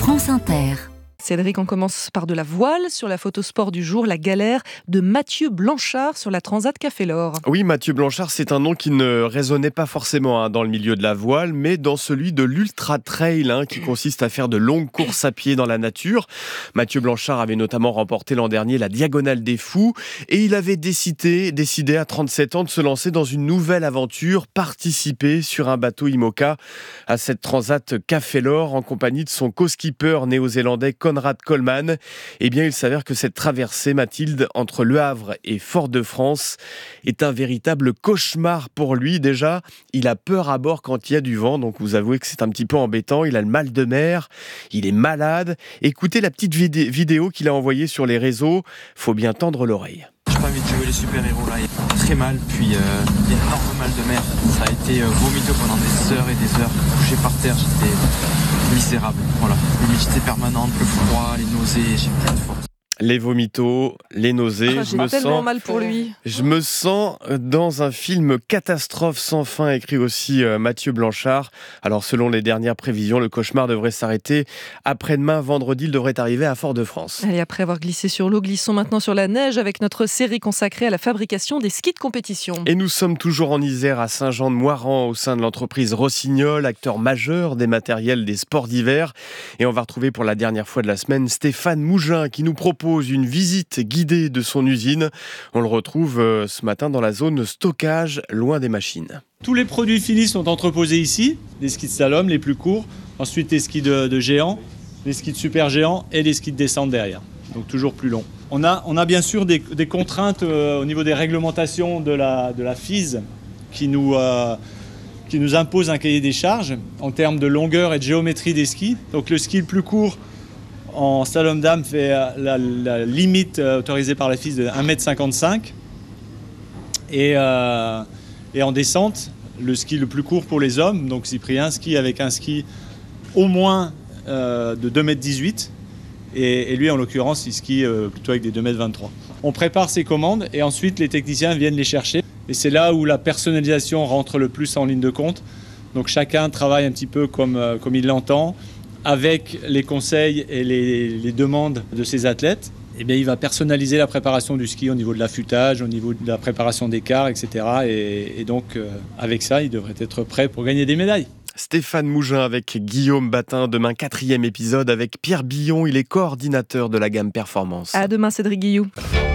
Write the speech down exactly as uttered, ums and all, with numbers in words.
France Inter. Cédric, on commence par de la voile. Sur la photo sport du jour, la galère de Mathieu Blanchard sur la Transat Café L'Or. Oui, Mathieu Blanchard, c'est un nom qui ne résonnait pas forcément hein, dans le milieu de la voile, mais dans celui de l'ultra trail, hein, qui consiste à faire de longues courses à pied dans la nature. Mathieu Blanchard avait notamment remporté l'an dernier la Diagonale des Fous, et il avait décidé, décidé à trente-sept ans de se lancer dans une nouvelle aventure, participer sur un bateau IMOCA à cette Transat Café L'Or en compagnie de son co-skipper néo-zélandais Conrad Coleman. Eh bien, il s'avère que cette traversée, Mathilde, entre Le Havre et Fort-de-France est un véritable cauchemar pour lui. Déjà, il a peur à bord quand il y a du vent, donc vous avouez que c'est un petit peu embêtant. Il a le mal de mer, il est malade. Écoutez la petite vidé- vidéo qu'il a envoyée sur les réseaux. Faut bien tendre l'oreille. J'ai pas envie de jouer les super-héros là, il a très mal, puis euh, énorme mal de mer. Ça a été euh, vomiteux pendant des heures et des heures, couché par terre, j'étais misérable. Voilà, l'humidité permanente, le froid, les nausées, j'ai plus de force. Les vomitos, les nausées. Ah, je j'ai me tellement sens, mal pour lui. je me sens dans un film catastrophe sans fin, écrit aussi euh, Mathieu Blanchard. Alors, selon les dernières prévisions, le cauchemar devrait s'arrêter après-demain, vendredi. Il devrait arriver à Fort-de-France. Allez, après avoir glissé sur l'eau, glissons maintenant sur la neige avec notre série consacrée à la fabrication des skis de compétition. Et nous sommes toujours en Isère, à Saint-Jean-de-Moiran, au sein de l'entreprise Rossignol, acteur majeur des matériels des sports d'hiver. Et on va retrouver pour la dernière fois de la semaine Stéphane Mougin qui nous propose une visite guidée de son usine. On le retrouve euh, ce matin dans la zone stockage, loin des machines. Tous les produits finis sont entreposés ici, les skis de slalom les plus courts, ensuite les skis de, de géants, les skis de super géants et les skis de descente derrière, donc toujours plus longs. On a, on a bien sûr des, des contraintes euh, au niveau des réglementations de la, de la F I S qui nous, euh, qui nous impose un cahier des charges en termes de longueur et de géométrie des skis. Donc le ski le plus court en slalom dame fait la, la limite autorisée par la F I S de un mètre cinquante-cinq et, euh, et en descente, le ski le plus court pour les hommes, donc Cyprien ski avec un ski au moins euh, de deux mètres dix-huit et, et lui en l'occurrence il skie euh, plutôt avec des deux mètres vingt-trois. On prépare ces commandes et ensuite les techniciens viennent les chercher et c'est là où la personnalisation rentre le plus en ligne de compte. Donc chacun travaille un petit peu comme, euh, comme il l'entend, avec les conseils et les, les demandes de ses athlètes. Eh bien, il va personnaliser la préparation du ski au niveau de l'affûtage, au niveau de la préparation des quarts, et cetera. Et, et donc, euh, avec ça, il devrait être prêt pour gagner des médailles. Stéphane Mougin avec Guillaume Batin. Demain, quatrième épisode avec Pierre Billon. Il est coordinateur de la gamme Performance. À demain, Cédric Guillou.